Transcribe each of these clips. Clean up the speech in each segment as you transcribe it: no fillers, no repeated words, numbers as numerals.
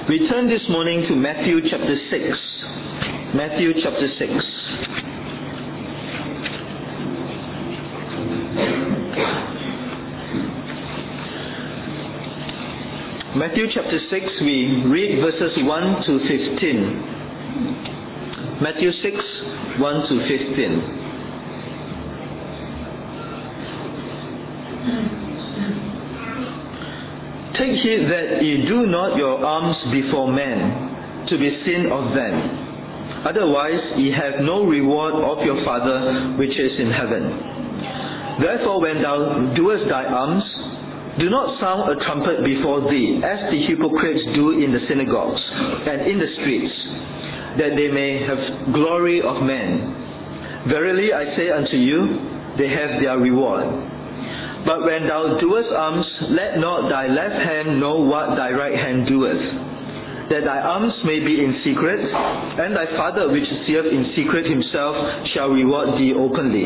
We turn this morning to Matthew chapter 6. Matthew chapter 6. Matthew chapter 6, we read verses 1 to 15. Matthew 6, 1 to 15. Take heed that ye do not your alms before men, to be seen of them. Otherwise ye have no reward of your Father which is in heaven. Therefore when thou doest thy alms, do not sound a trumpet before thee, as the hypocrites do in the synagogues and in the streets, that they may have glory of men. Verily I say unto you, they have their reward. But when thou doest alms, let not thy left hand know what thy right hand doeth, that thy alms may be in secret, and thy Father which seeth in secret himself shall reward thee openly.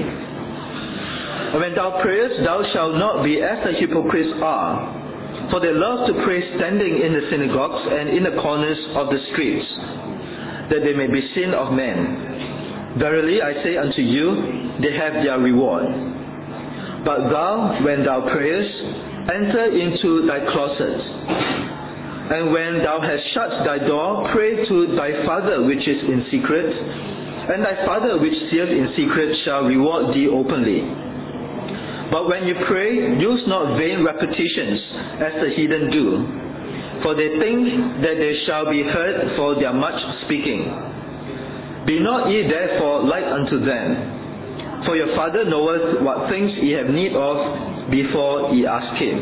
And when thou prayest, thou shalt not be as the hypocrites are, for they love to pray standing in the synagogues and in the corners of the streets, that they may be seen of men. Verily I say unto you, they have their reward. But thou, when thou prayest, enter into thy closet, and when thou hast shut thy door, pray to thy Father which is in secret, and thy Father which seeth in secret shall reward thee openly. But when you pray, use not vain repetitions, as the heathen do, for they think that they shall be heard for their much speaking. Be not ye therefore like unto them, for your Father knoweth what things ye have need of before ye ask him.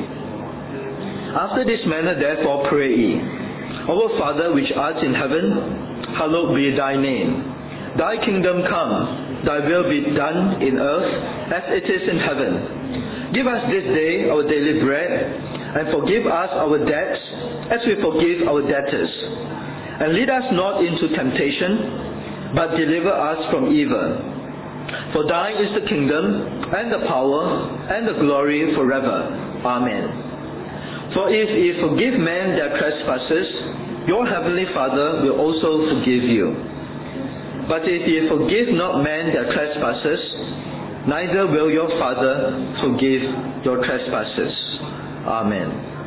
After this manner therefore pray ye, Our Father which art in heaven, hallowed be thy name. Thy kingdom come, thy will be done in earth as it is in heaven. Give us this day our daily bread, and forgive us our debts as we forgive our debtors. And lead us not into temptation, but deliver us from evil. For thine is the kingdom, and the power, and the glory forever. Amen. For if ye forgive men their trespasses, your heavenly Father will also forgive you. But if ye forgive not men their trespasses, neither will your Father forgive your trespasses. Amen.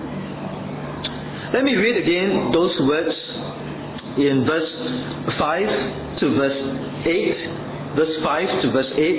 Let me read again those words in verse 5 to verse 8. Verse 5 to verse 8.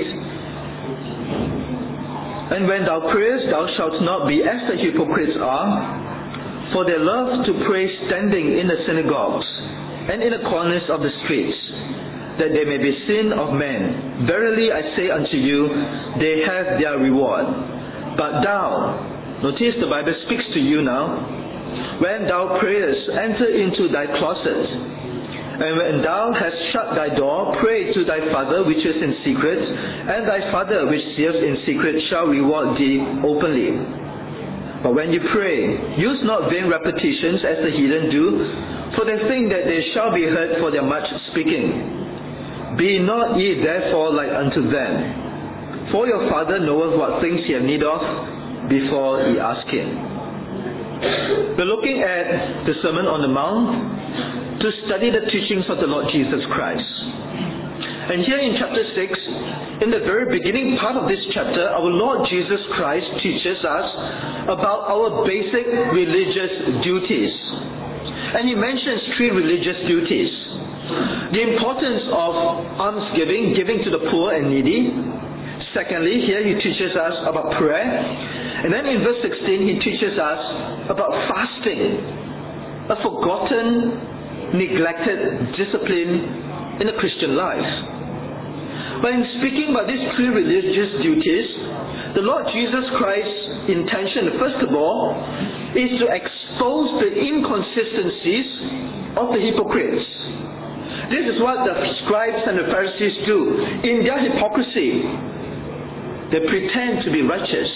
And when thou prayest, thou shalt not be as the hypocrites are, for they love to pray standing in the synagogues and in the corners of the streets, that they may be seen of men. Verily I say unto you, they have their reward. But thou, notice the Bible speaks to you now, when thou prayest, enter into thy closet, and when thou hast shut thy door, pray to thy Father which is in secret, and thy Father which seeth in secret shall reward thee openly. But when you pray, use not vain repetitions as the heathen do, for they think that they shall be heard for their much speaking. Be not ye therefore like unto them, for your Father knoweth what things ye have need of before ye ask him. We're looking at the Sermon on the Mount to study the teachings of the Lord Jesus Christ. And here in chapter 6, in the very beginning part of this chapter, our Lord Jesus Christ teaches us about our basic religious duties. And he mentions 3 religious duties. The importance of almsgiving, giving to the poor and needy. Secondly, here he teaches us about prayer. And then in verse 16, he teaches us about fasting, a forgotten, neglected discipline in the Christian life. But in speaking about these 3 religious duties, the Lord Jesus Christ's intention, first of all, is to expose the inconsistencies of the hypocrites. This is what the scribes and the Pharisees do. In their hypocrisy, they pretend to be righteous,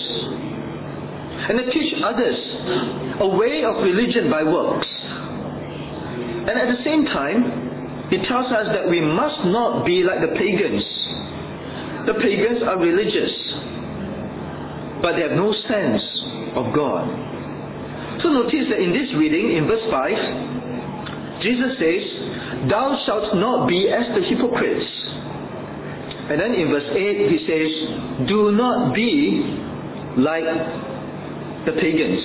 and they teach others a way of religion by works. And at the same time, he tells us that we must not be like the pagans. The pagans are religious, but they have no sense of God. So notice that in this reading, in verse 5, Jesus says, "Thou shalt not be as the hypocrites." And then in verse 8 he says, "Do not be like the pagans."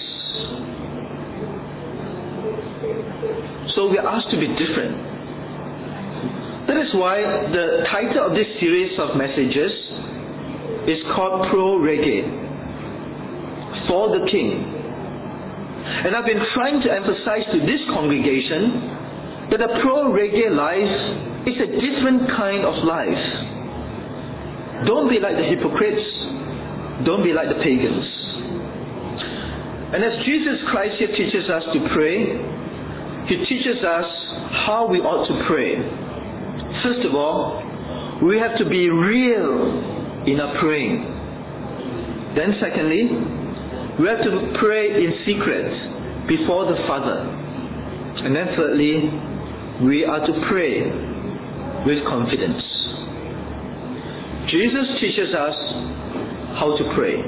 So we are asked to be different. That is why the title of this series of messages is called Pro Rege, for the King. And I've been trying to emphasize to this congregation that a Pro Rege life is a different kind of life. Don't be like the hypocrites. Don't be like the pagans. And as Jesus Christ here teaches us to pray, He teaches us how we ought to pray. First of all, we have to be real in our praying. Then secondly, we have to pray in secret before the Father. And then thirdly, we are to pray with confidence. Jesus teaches us how to pray.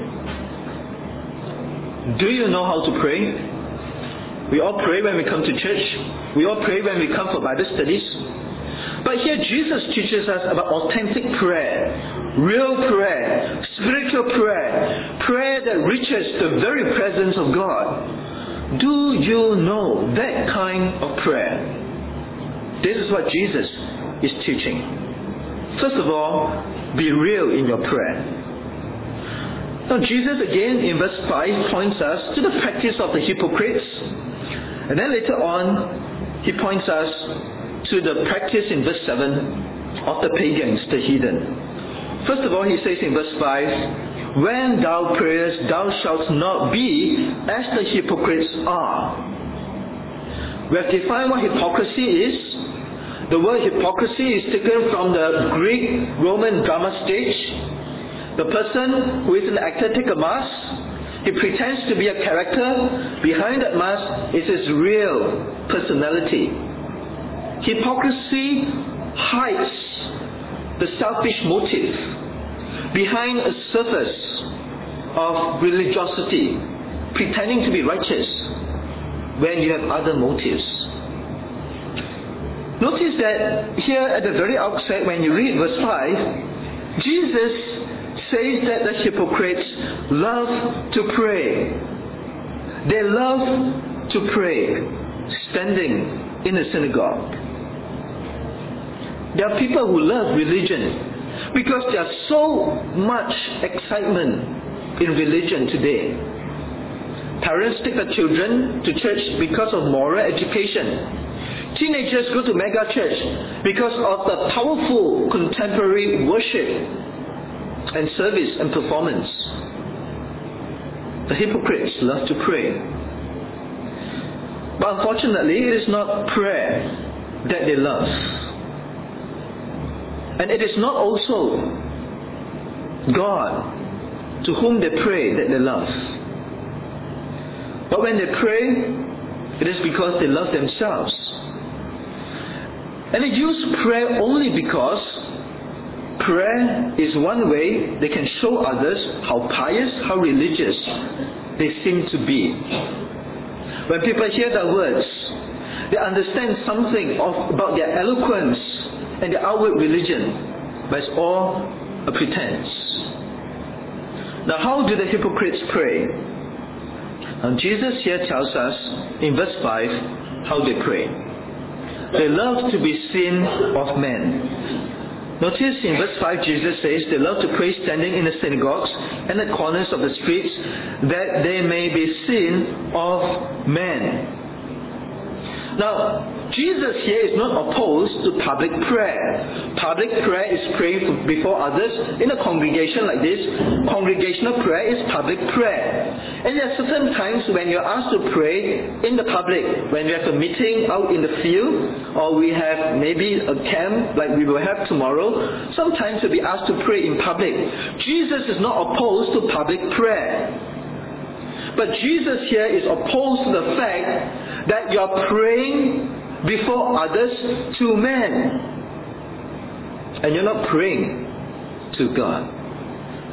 Do you know how to pray? We all pray when we come to church. We all pray when we come for Bible studies. But here Jesus teaches us about authentic prayer, real prayer, spiritual prayer, prayer that reaches the very presence of God. Do you know that kind of prayer? This is what Jesus is teaching. First of all, be real in your prayer. Now Jesus again in verse 5 points us to the practice of the hypocrites. And then later on, he points us to the practice in verse 7 of the pagans, the heathen. First of all, he says in verse 5, "When thou prayest, thou shalt not be as the hypocrites are." We have defined what hypocrisy is. The word hypocrisy is taken from the Greek Roman drama stage. The person who is an actor takes a mask. He pretends to be a character. Behind that mask is his real personality. Hypocrisy hides the selfish motive behind a surface of religiosity, pretending to be righteous when you have other motives. Notice that here at the very outset, when you read verse 5, Jesus says that the hypocrites love to pray. They love to pray, standing in the synagogue. There are people who love religion because there is so much excitement in religion today. Parents take their children to church because of moral education. Teenagers go to mega church because of the powerful contemporary worship and service and performance. The hypocrites love to pray. But unfortunately, it is not prayer that they love. And it is not also God to whom they pray that they love. But when they pray, it is because they love themselves. And they use prayer only because prayer is one way they can show others how pious, how religious they seem to be. When people hear their words, they understand something about their eloquence and their outward religion, but it's all a pretense. Now, how do the hypocrites pray? And Jesus here tells us in verse 5 how they pray. They love to be seen of men. Notice in verse 5 Jesus says they love to pray standing in the synagogues and the corners of the streets that they may be seen of men. Now, Jesus here is not opposed to public prayer. Public prayer is praying before others in a congregation like this. Congregational prayer is public prayer. And there are certain times when you're asked to pray in the public, when we have a meeting out in the field, or we have maybe a camp like we will have tomorrow. Sometimes you'll be asked to pray in public. Jesus is not opposed to public prayer. But Jesus here is opposed to the fact that you're praying before others to men, and you're not praying to God.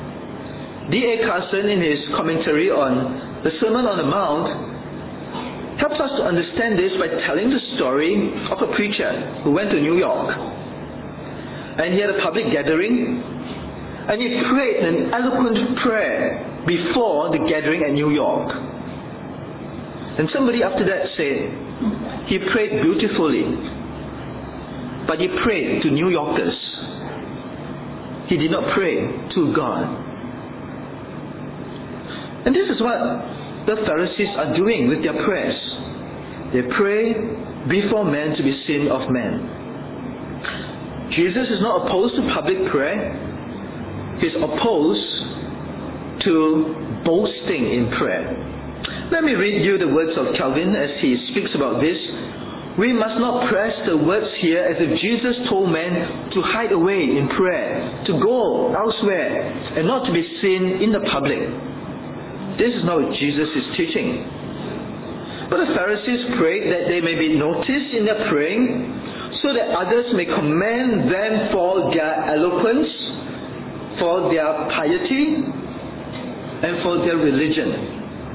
D.A. Carson, in his commentary on the Sermon on the Mount, helps us to understand this by telling the story of a preacher who went to New York. And he had a public gathering, and he prayed an eloquent prayer before the gathering at New York. And somebody after that said, he prayed beautifully, but he prayed to New Yorkers. He did not pray to God. And this is what the Pharisees are doing with their prayers. They pray before men to be seen of men. Jesus is not opposed to public prayer. He is opposed to boasting in prayer. Let me read you the words of Calvin as he speaks about this. We must not press the words here as if Jesus told men to hide away in prayer, to go elsewhere, and not to be seen in the public. This is not what Jesus is teaching. But the Pharisees prayed that they may be noticed in their praying, so that others may commend them for their eloquence, for their piety, and for their religion.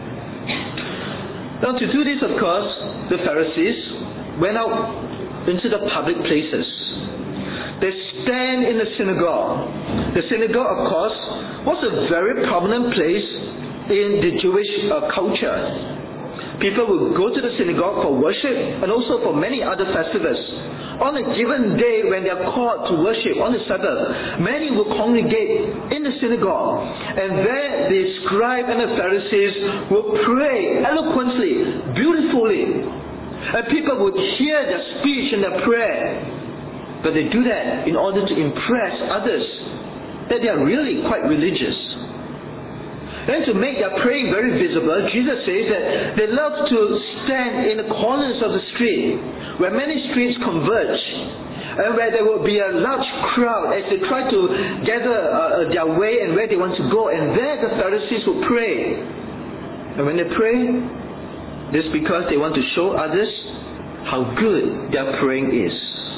Now, to do this, of course, the Pharisees went out into the public places. They stand in the synagogue. The synagogue, of course, was a very prominent place in the Jewish culture. People would go to the synagogue for worship and also for many other festivals. On a given day when they are called to worship on the Sabbath, many will congregate in the synagogue, and there the scribe and the Pharisees will pray eloquently, beautifully, and people would hear their speech and their prayer. But they do that in order to impress others that they are really quite religious. And to make their praying very visible, Jesus says that they love to stand in the corners of the street, where many streets converge, and where there will be a large crowd as they try to gather their way and where they want to go. And there the Pharisees will pray. And when they pray, this is because they want to show others how good their praying is.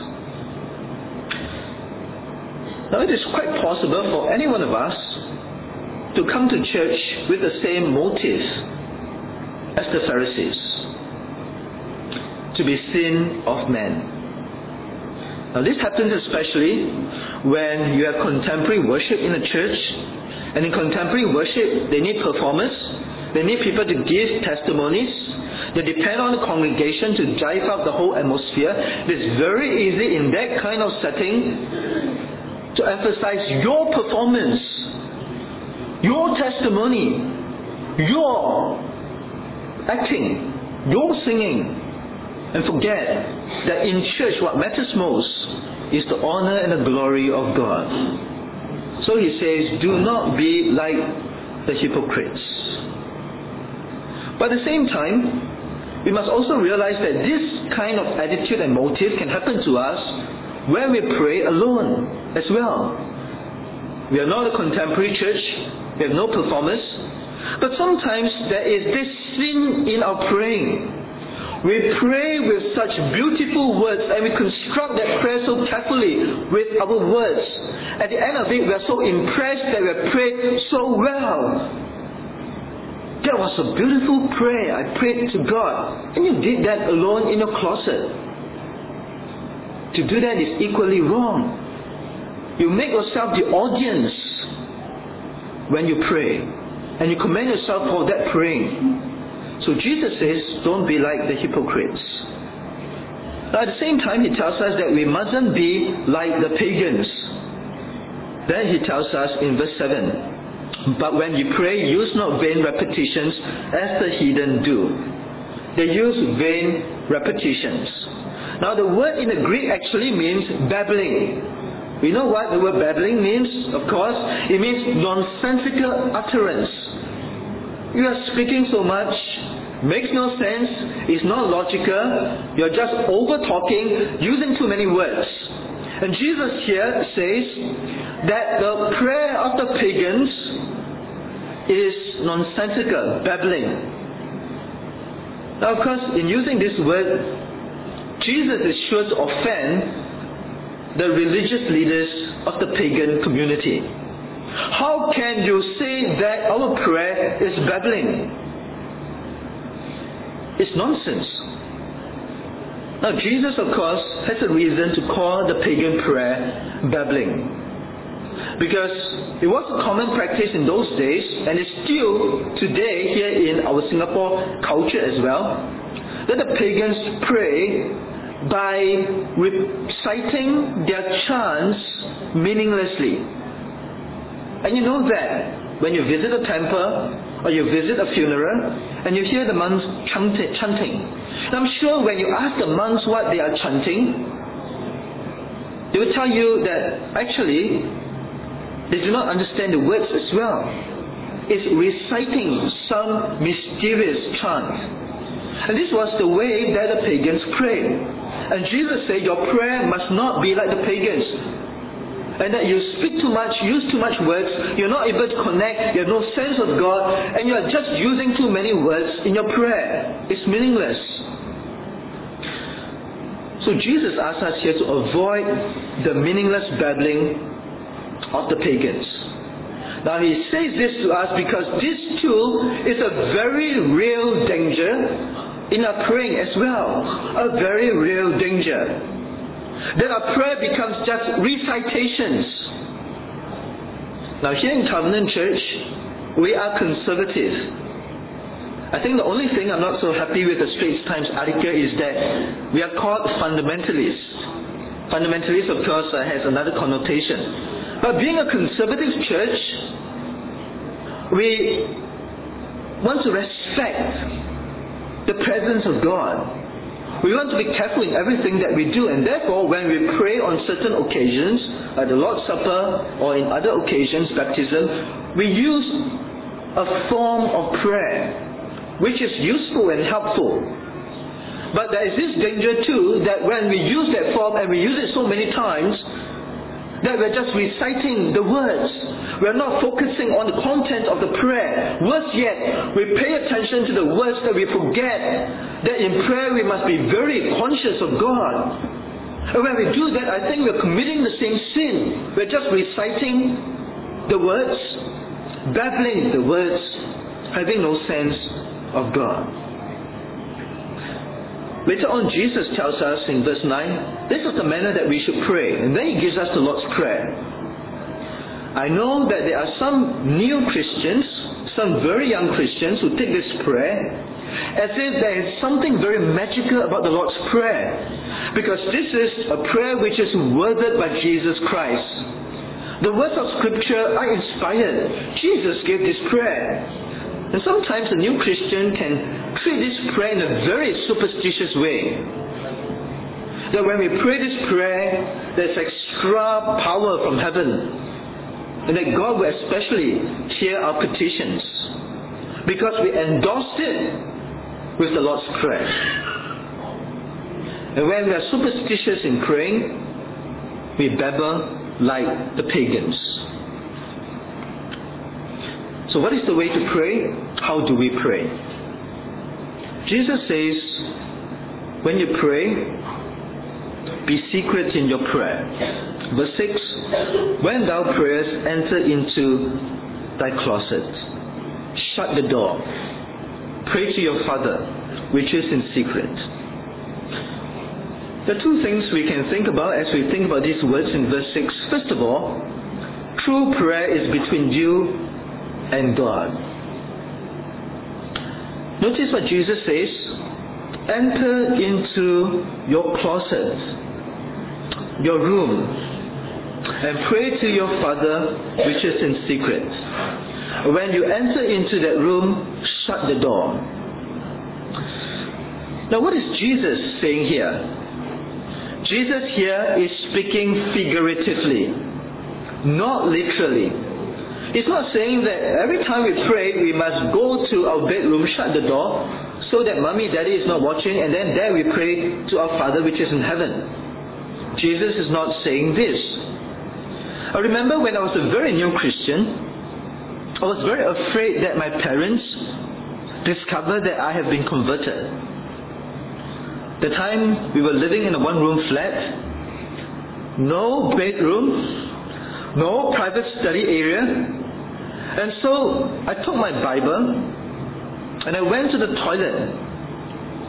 Now, it is quite possible for any one of us to come to church with the same motive as the Pharisees, to be seen of men. Now, this happens especially when you have contemporary worship in a church, and in contemporary worship they need performers, they need people to give testimonies, they depend on the congregation to drive up the whole atmosphere. It is very easy in that kind of setting to emphasize your performance, your testimony, your acting, your singing, and forget that in church what matters most is the honor and the glory of God. So he says, do not be like the hypocrites. But at the same time, we must also realize that this kind of attitude and motive can happen to us when we pray alone as well. We are not a contemporary church. We have no performers. But sometimes there is this sin in our praying. We pray with such beautiful words and we construct that prayer so carefully with our words. At the end of it, we are so impressed that we have prayed so well. That was a beautiful prayer. I prayed to God. And you did that alone in your closet. To do that is equally wrong. You make yourself the audience when you pray, and you commend yourself for that praying. So Jesus says, don't be like the hypocrites. Now, at the same time, he tells us that we mustn't be like the pagans. Then he tells us in verse 7, but when you pray, use not vain repetitions as the heathen do. They use vain repetitions. Now, the word in the Greek actually means babbling. We know what the word babbling means, of course. It means nonsensical utterance. You are speaking so much, makes no sense, is not logical, you are just over-talking, using too many words. And Jesus here says that the prayer of the pagans is nonsensical, babbling. Now, of course, in using this word, Jesus is sure to offend the religious leaders of the pagan community. How can you say that our prayer is babbling? is nonsense. Now Jesus, of course, has a reason to call the pagan prayer babbling. Because it was a common practice in those days, and it's still today here in our Singapore culture as well, that the pagans pray by reciting their chants meaninglessly. And you know that when you visit a temple or you visit a funeral and you hear the monks chanting. And I'm sure when you ask the monks what they are chanting, they will tell you that actually they do not understand the words as well. It's reciting some mysterious chant. And this was the way that the pagans prayed. And Jesus said, your prayer must not be like the pagans. And that you speak too much, use too much words, you're not able to connect, you have no sense of God, and you are just using too many words in your prayer. It's meaningless. So Jesus asks us here to avoid the meaningless babbling of the pagans. Now he says this to us because this too is a very real danger in our praying as well. A very real danger. That our prayer becomes just recitations. Now here in Covenant Church, we are conservative. I think the only thing I'm not so happy with the Straits Times article is that we are called fundamentalists. Fundamentalist, of course, has another connotation. But being a conservative church, we want to respect the presence of God. We want to be careful in everything that we do, and therefore when we pray on certain occasions, like the Lord's Supper or in other occasions, baptism, we use a form of prayer which is useful and helpful. But there is this danger too, that when we use that form and we use it so many times, that we're just reciting the words. We're not focusing on the content of the prayer. Worse yet, we pay attention to the words that we forget that in prayer we must be very conscious of God. And when we do that, I think we're committing the same sin. We're just reciting the words, babbling the words, having no sense of God. Later on, Jesus tells us in verse 9, this is the manner that we should pray. And then he gives us the Lord's Prayer. I know that there are some new Christians, some very young Christians who take this prayer as if there is something very magical about the Lord's Prayer. Because this is a prayer which is worded by Jesus Christ. The words of Scripture are inspired. Jesus gave this prayer. And sometimes a new Christian can treat this prayer in a very superstitious way. That when we pray this prayer, there's extra power from heaven. And that God will especially hear our petitions. Because we endorsed it with the Lord's Prayer. And when we are superstitious in praying, we babble like the pagans. So what is the way to pray? How do we pray? Jesus says, when you pray, be secret in your prayer. Verse 6, when thou prayest, enter into thy closet. Shut the door. Pray to your Father, which is in secret. There are two things we can think about as we think about these words in verse 6. First of all, true prayer is between you and God. Notice what Jesus says. Enter into your closet, your room, and pray to your Father which is in secret. When you enter into that room, shut the door. Now what is Jesus saying here? Jesus here is speaking figuratively, not literally. It's not saying that every time we pray, we must go to our bedroom, shut the door, so that mommy, daddy is not watching, and then there we pray to our Father which is in heaven. Jesus is not saying this. I remember when I was a very new Christian, I was very afraid that my parents discovered that I have been converted. The time we were living in a one-room flat, no bedroom, no private study area. And so I took my Bible and I went to the toilet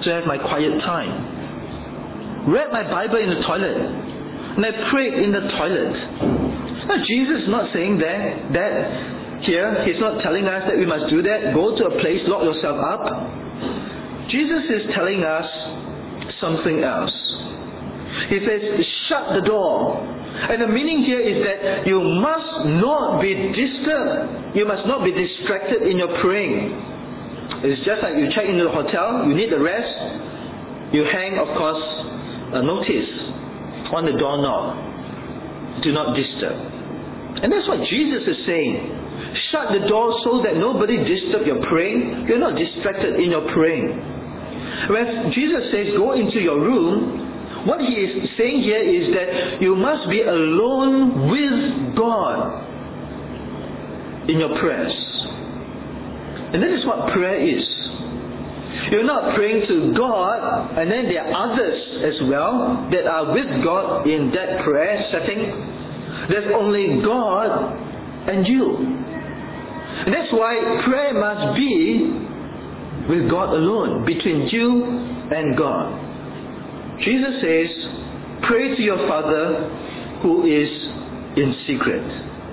to have my quiet time. Read my Bible in the toilet. And I prayed in the toilet. Now Jesus is not saying that here. He's not telling us that we must do that. Go to a place, lock yourself up. Jesus is telling us something else. He says, shut the door. And the meaning here is that you must not be disturbed. You must not be distracted in your praying. It's just like you check into the hotel, you need the rest. You hang, of course, a notice on the doorknob. Do not disturb. And that's what Jesus is saying. Shut the door so that nobody disturb your praying. You're not distracted in your praying. When Jesus says go into your room, what he is saying here is that you must be alone with God in your prayers. And that is what prayer is. You're not praying to God and then there are others as well that are with God in that prayer setting. There's only God and you. And that's why prayer must be with God alone, between you and God. Jesus says, pray to your Father who is in secret.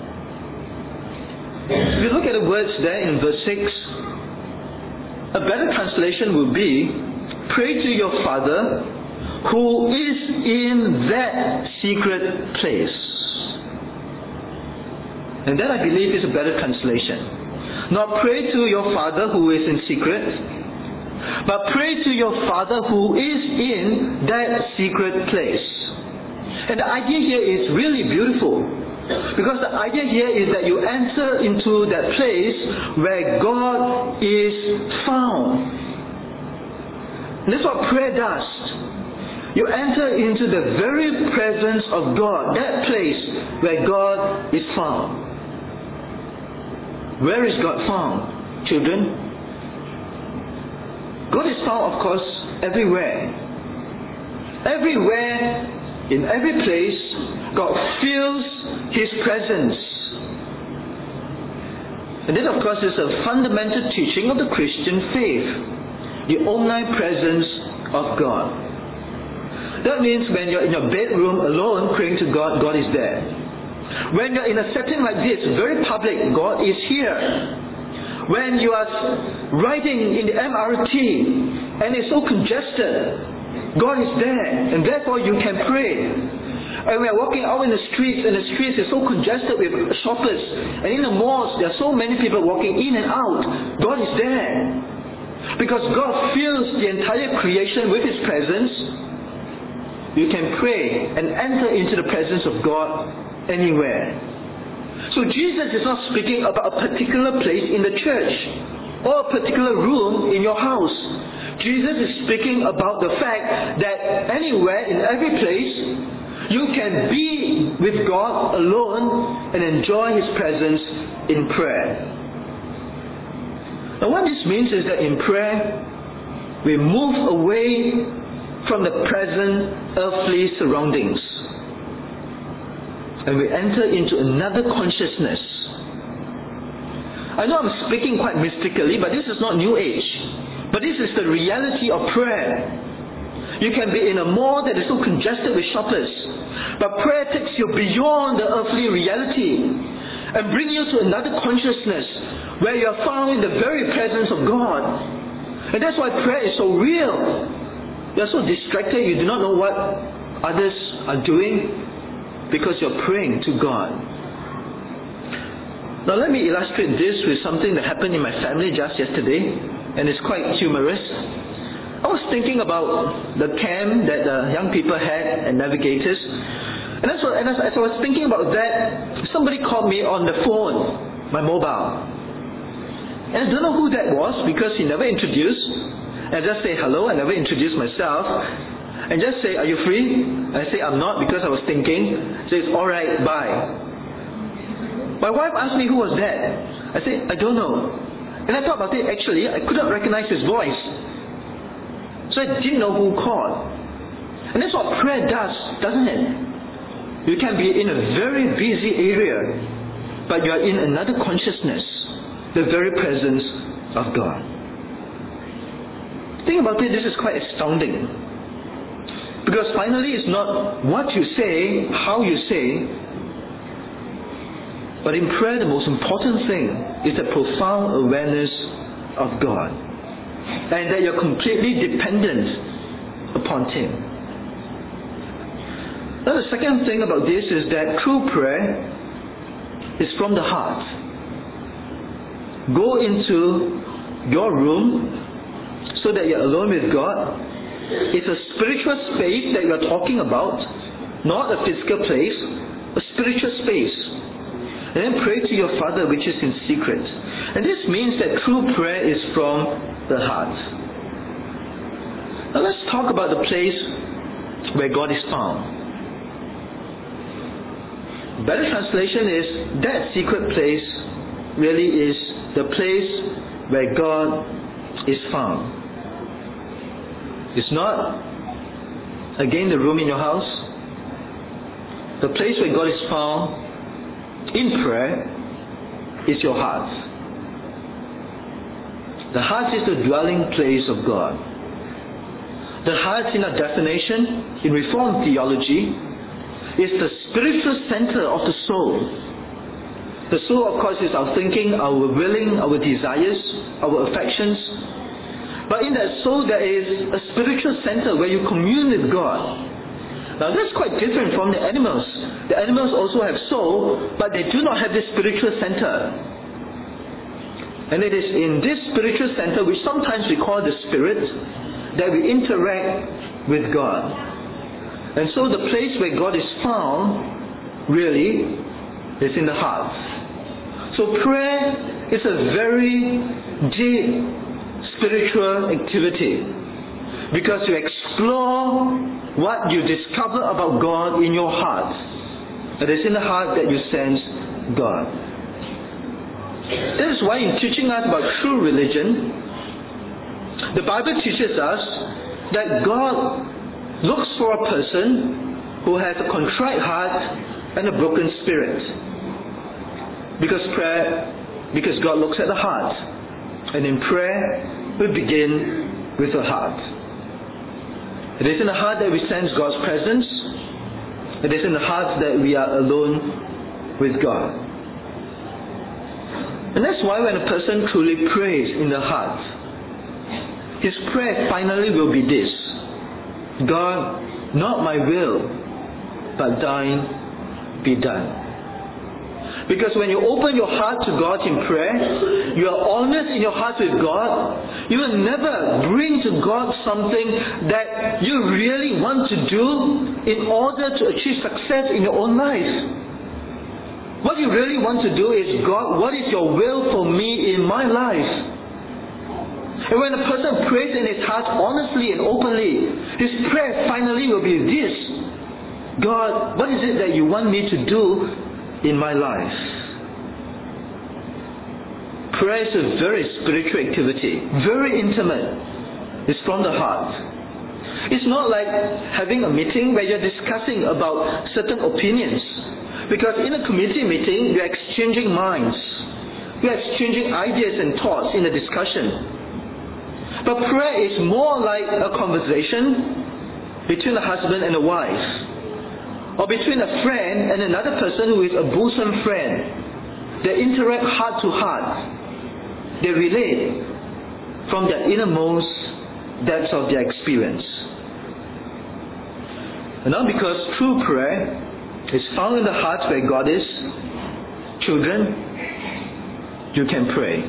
If you look at the words there in verse 6, a better translation would be, pray to your Father who is in that secret place. And that, I believe, is a better translation. Not pray to your Father who is in secret, but pray to your Father who is in that secret place. And the idea here is really beautiful. Because the idea here is that you enter into that place where God is found. And that's what prayer does. You enter into the very presence of God, that place where God is found. Where is God found, children? God is found, of course, everywhere. Everywhere, in every place, God feels His presence. And that, of course, is a fundamental teaching of the Christian faith. The omnipresence of God. That means when you're in your bedroom alone praying to God, God is there. When you're in a setting like this, very public, God is here. When you are riding in the MRT and it's so congested, God is there, and therefore you can pray. And we are walking out in the streets, and the streets are so congested with shoppers, and in the malls there are so many people walking in and out. God is there. Because God fills the entire creation with His presence, you can pray and enter into the presence of God anywhere. So Jesus is not speaking about a particular place in the church or a particular room in your house. Jesus is speaking about the fact that anywhere, in every place, you can be with God alone and enjoy His presence in prayer. Now what this means is that in prayer, we move away from the present earthly surroundings. And we enter into another consciousness. I know I'm speaking quite mystically, but this is not New Age. But this is the reality of prayer. You can be in a mall that is so congested with shoppers, but prayer takes you beyond the earthly reality and brings you to another consciousness where you are found in the very presence of God. And that's why prayer is so real. You are so distracted, you do not know what others are doing, because you're praying to God. Now let me illustrate this with something that happened in my family just yesterday, and it's quite humorous. I was thinking about the camp that the young people had at Navigators, and as I was thinking about that, somebody called me on the phone, my mobile. And I don't know who that was because he never introduced. I just say hello, I never introduced myself. And just say, are you free? I say, I'm not because I was thinking. Says, alright, bye. My wife asked me who was that. I said, I don't know. And I thought about it, actually, I couldn't recognize his voice. So I didn't know who called. And that's what prayer does, doesn't it? You can be in a very busy area, but you are in another consciousness, the very presence of God. Think about it, this is quite astounding. Because finally it's not what you say, how you say, but in prayer the most important thing is the profound awareness of God. And that you're completely dependent upon Him. Now the second thing about this is that true prayer is from the heart. Go into your room so that you're alone with God. It's a spiritual space that you're talking about, not a physical place, a spiritual space. And then pray to your Father which is in secret. And this means that true prayer is from the heart. Now let's talk about the place where God is found. A better translation is that secret place really is the place where God is found. It's not, again, the room in your house. The place where God is found in prayer is your heart. The heart is the dwelling place of God. The heart, in a definition, in Reformed theology, is the spiritual center of the soul. The soul, of course, is our thinking, our willing, our desires, our affections. But in that soul there is a spiritual center where you commune with God. Now that's quite different from the animals. The animals also have soul, but they do not have this spiritual center. And it is in this spiritual center, which sometimes we call the spirit, that we interact with God. And so the place where God is found, really, is in the heart. So prayer is a very deep spiritual activity, because you explore what you discover about God in your heart. It is in the heart that you sense God. That is why in teaching us about true religion, the Bible teaches us that God looks for a person who has a contrite heart and a broken spirit. Because God looks at the heart. And in prayer, we begin with the heart. It is in the heart that we sense God's presence. It is in the heart that we are alone with God. And that's why when a person truly prays in the heart, his prayer finally will be this: God, not my will, but thine be done. Because when you open your heart to God in prayer, you are honest in your heart with God. You will never bring to God something that you really want to do in order to achieve success in your own life. What you really want to do is, God, what is your will for me in my life? And when a person prays in his heart honestly and openly, his prayer finally will be this: God, what is it that you want me to do in my life? Prayer is a very spiritual activity, very intimate. It's from the heart. It's not like having a meeting where you're discussing about certain opinions. Because in a committee meeting, you're exchanging minds. You're exchanging ideas and thoughts in a discussion. But prayer is more like a conversation between a husband and a wife, or between a friend and another person who is a bosom friend. They interact heart to heart. They relate from their innermost depths of their experience. And now, because true prayer is found in the heart where God is, children, you can pray.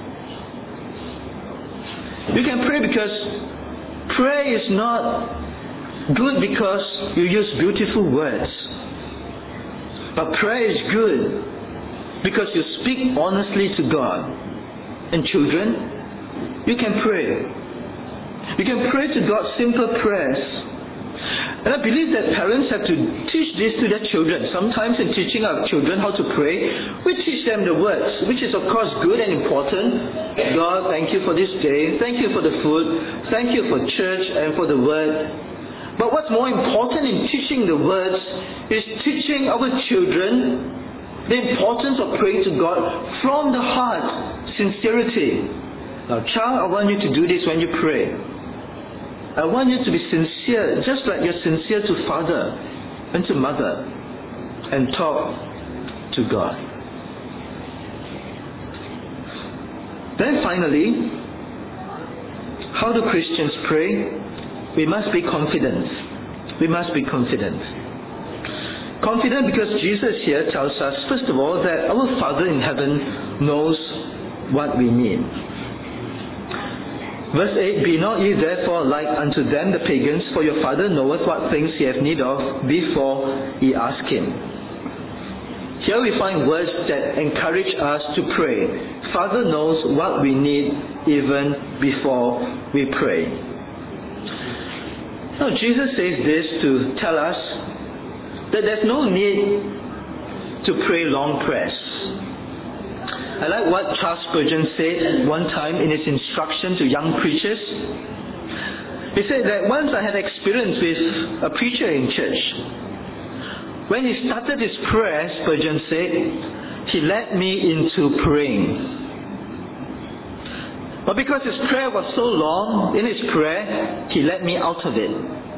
You can pray because prayer is not good because you use beautiful words. But prayer is good because you speak honestly to God. And children, you can pray. You can pray to God simple prayers. And I believe that parents have to teach this to their children. Sometimes in teaching our children how to pray, we teach them the words, which is of course good and important. God, thank you for this day. Thank you for the food. Thank you for church and for the word. But what's more important in teaching the words is teaching our children the importance of praying to God from the heart, sincerity. Now, child, I want you to do this when you pray. I want you to be sincere, just like you're sincere to father and to mother, and talk to God. Then finally, how do Christians pray? We must be confident. We must be confident. Confident because Jesus here tells us, first of all, that our Father in heaven knows what we need. Verse 8, be not ye therefore like unto them the pagans, for your Father knoweth what things ye have need of before ye ask Him. Here we find words that encourage us to pray. Father knows what we need even before we pray. Now Jesus says this to tell us that there's no need to pray long prayers. I like what Charles Spurgeon said one time in his instruction to young preachers. He said that once I had experience with a preacher in church. When he started his prayer, Spurgeon said, he led me into praying. But because his prayer was so long, in his prayer, he led me out of it.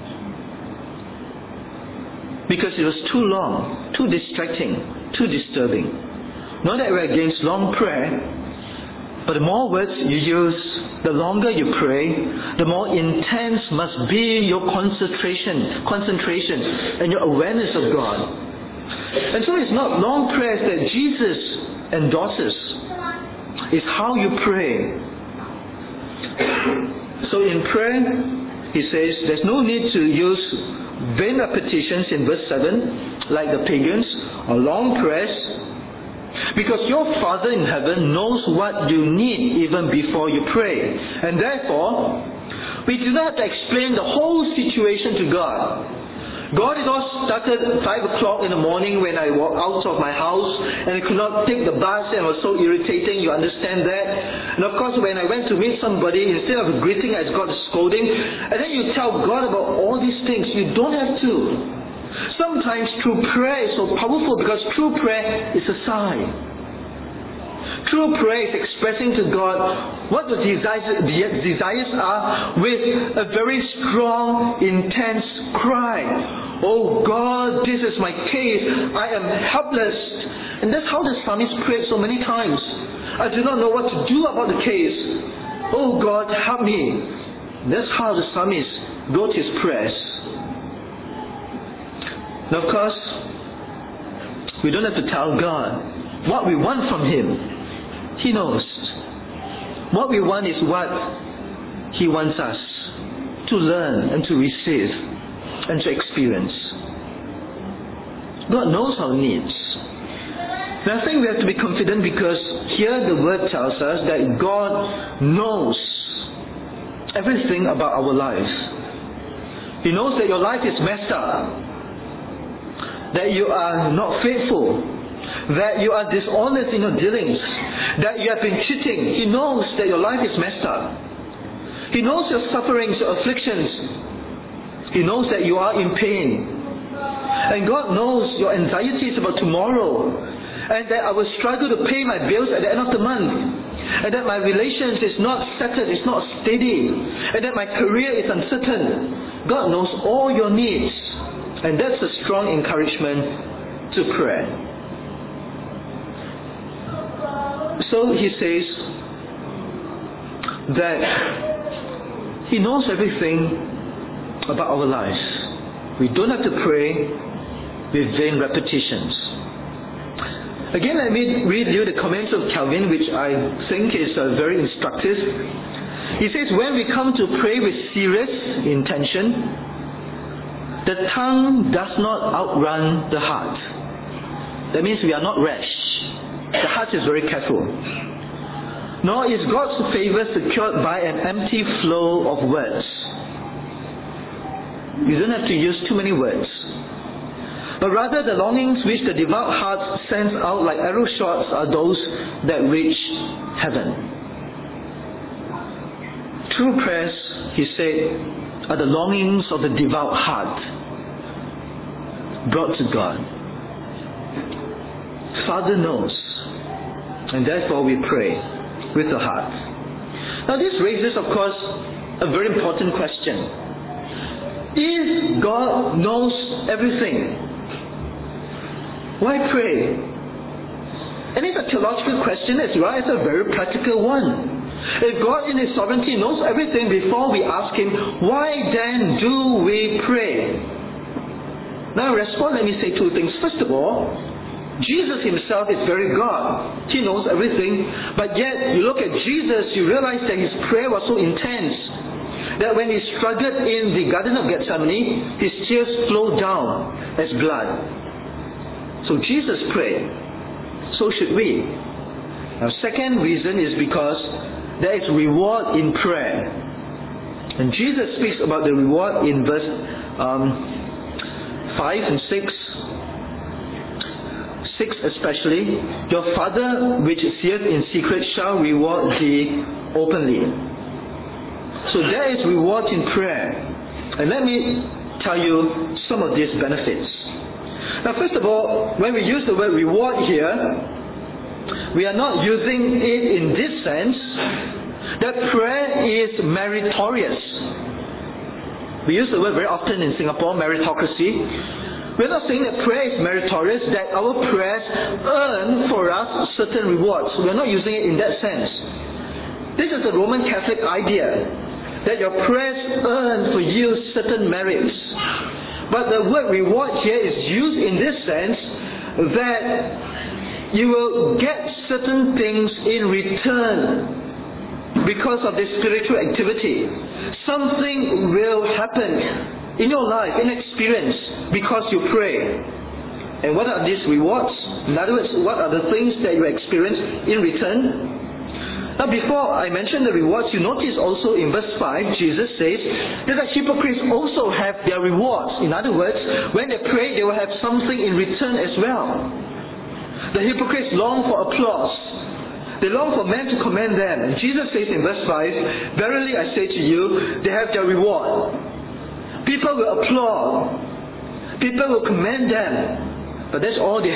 Because it was too long, too distracting, too disturbing. Not that we're against long prayer, but the more words you use, the longer you pray, the more intense must be your concentration and your awareness of God. And so it's not long prayers that Jesus endorses. It's how you pray. So in prayer, he says, there's no need to use vain repetitions in verse 7, like the pagans, or long prayers, because your Father in heaven knows what you need even before you pray. And therefore, we do not have to explain the whole situation to God. God, it all started at 5 o'clock in the morning when I walked out of my house and I could not take the bus and it was so irritating, you understand that? And of course when I went to meet somebody, instead of greeting I got scolding, and then you tell God about all these things. You don't have to. Sometimes true prayer is so powerful because true prayer is a sigh. True prayer is expressing to God what the desires are with a very strong, intense cry. Oh God, this is my case. I am helpless. And that's how the psalmist prayed so many times. I do not know what to do about the case. Oh God, help me. That's how the psalmist wrote his prayers. Now of course, we don't have to tell God what we want from Him. He knows. What we want is what He wants us to learn and to receive and to experience. God knows our needs. And I think we have to be confident because here the word tells us that God knows everything about our lives. He knows that your life is messed up, that you are not faithful, that you are dishonest in your dealings, that you have been cheating. He knows that your life is messed up. He knows your sufferings, your afflictions. He knows that you are in pain. And God knows your anxieties about tomorrow, and that I will struggle to pay my bills at the end of the month, and that my relations is not settled, it's not steady, and that my career is uncertain. God knows all your needs, and that's a strong encouragement to prayer. So he says that He knows everything about our lives. We don't have to pray with vain repetitions. Again, let me read you the comments of Calvin, which I think is very instructive. He says, when we come to pray with serious intention, the tongue does not outrun the heart. That means we are not rash. The heart is very careful. Nor is God's favor secured by an empty flow of words. You don't have to use too many words. But rather the longings which the devout heart sends out like arrow shots are those that reach heaven. True prayers, he said, are the longings of the devout heart brought to God. Father knows, and therefore we pray with the heart. Now this raises, of course, a very important question. If God knows everything, why pray? And it's a theological question as well as a very practical one. If God in His sovereignty knows everything before we ask Him, why then do we pray? Now in response, let me say two things. First of all, Jesus Himself is very God. He knows everything. But yet, you look at Jesus, you realize that His prayer was so intense that when He struggled in the Garden of Gethsemane, His tears flowed down as blood. So Jesus prayed. So should we. Now, second reason is because there is reward in prayer. And Jesus speaks about the reward in verse 5 and 6. 6 especially, your Father which seeth in secret shall reward thee openly. So there is reward in prayer. And let me tell you some of these benefits. Now first of all, when we use the word reward here, we are not using it in this sense that prayer is meritorious. We use the word very often in Singapore, meritocracy. We're not saying that prayer is meritorious, that our prayers earn for us certain rewards. We're not using it in that sense. This is the Roman Catholic idea, that your prayers earn for you certain merits. But the word reward here is used in this sense that you will get certain things in return because of this spiritual activity. Something will happen in your life, in experience, because you pray. And what are these rewards? In other words, what are the things that you experience in return? Now before I mention the rewards, you notice also in verse 5, Jesus says that the hypocrites also have their rewards. In other words, when they pray, they will have something in return as well. The hypocrites long for applause. They long for men to commend them. And Jesus says in verse 5, verily I say to you, they have their reward. People will applaud. People will commend them. But that's all they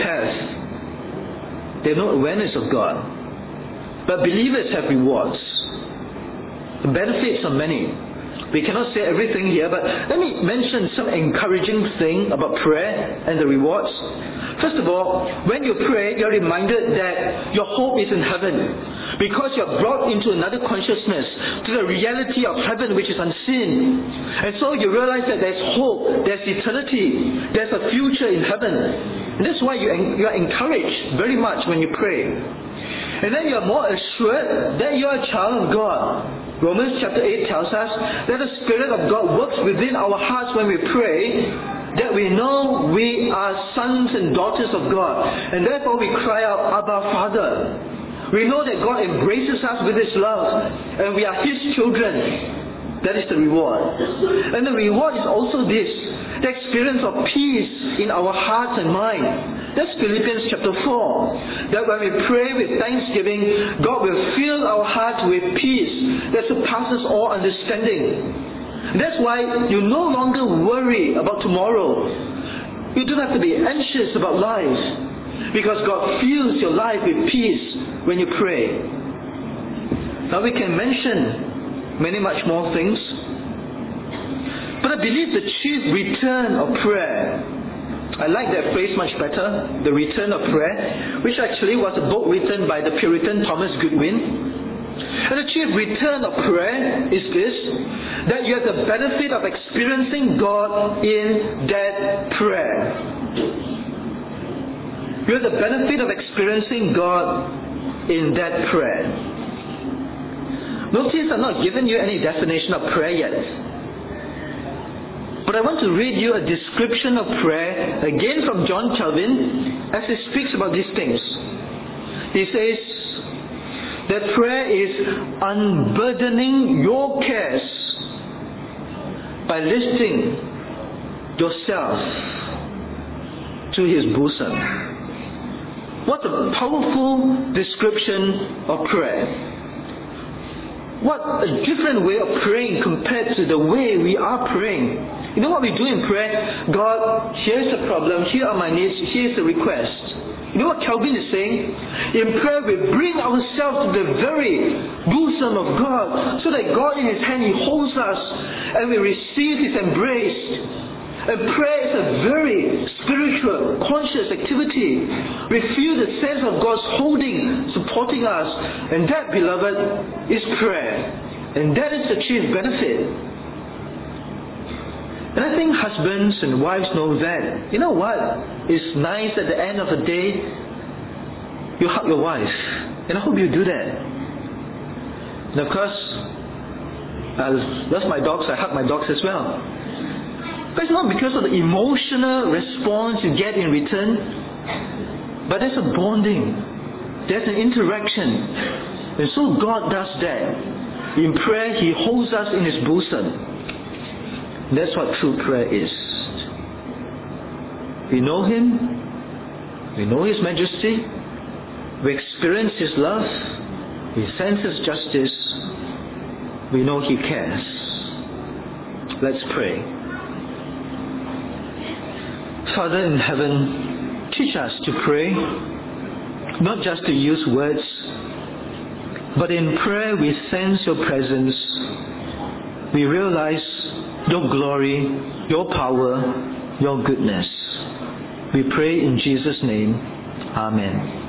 have. They have no awareness of God. But believers have rewards. The benefits are many. We cannot say everything here, but let me mention some encouraging thing about prayer and the rewards. First of all, when you pray, you're reminded that your hope is in heaven, because you're brought into another consciousness, to the reality of heaven which is unseen. And so you realize that there's hope, there's eternity, there's a future in heaven. And that's why you are encouraged very much when you pray. And then you're more assured that you're a child of God. Romans chapter 8 tells us that the Spirit of God works within our hearts when we pray, that we know we are sons and daughters of God. And therefore we cry out, Abba, Father. We know that God embraces us with His love, and we are His children. That is the reward. And the reward is also this, the experience of peace in our hearts and mind. That's Philippians chapter 4. That when we pray with thanksgiving, God will fill our hearts with peace that surpasses all understanding. That's why you no longer worry about tomorrow. You don't have to be anxious about life, because God fills your life with peace when you pray. Now we can mention many much more things, but I believe the chief return of prayer, I like that phrase much better, the return of prayer, which actually was a book written by the Puritan Thomas Goodwin. And the chief return of prayer is this, that you have the benefit of experiencing God in that prayer. You have the benefit of experiencing God in that prayer. Notice I've not given you any definition of prayer yet. But I want to read you a description of prayer, again from John Calvin, as he speaks about these things. He says that prayer is unburdening your cares by lifting yourself to His bosom. What a powerful description of prayer. What a different way of praying compared to the way we are praying. You know what we do in prayer? God, here's the problem, here are my needs, here's the request. You know what Calvin is saying? In prayer we bring ourselves to the very bosom of God, so that God in His hand, He holds us and we receive His embrace. And prayer is a very spiritual, conscious activity. We feel the sense of God's holding, supporting us. And that, beloved, is prayer. And that is the chief benefit. And I think husbands and wives know that. You know what? It's nice at the end of the day, you hug your wife. And I hope you do that. And of course, I love my dogs, I hug my dogs as well. But it's not because of the emotional response you get in return, but there's a bonding, there's an interaction. And so God does that. In prayer, He holds us in His bosom. That's what true prayer is. We know Him, we know His majesty, we experience His love, we sense His justice, we know He cares. Let's pray. Father in heaven, teach us to pray, not just to use words, but in prayer we sense your presence. We realize your glory, your power, your goodness. We pray in Jesus' name. Amen.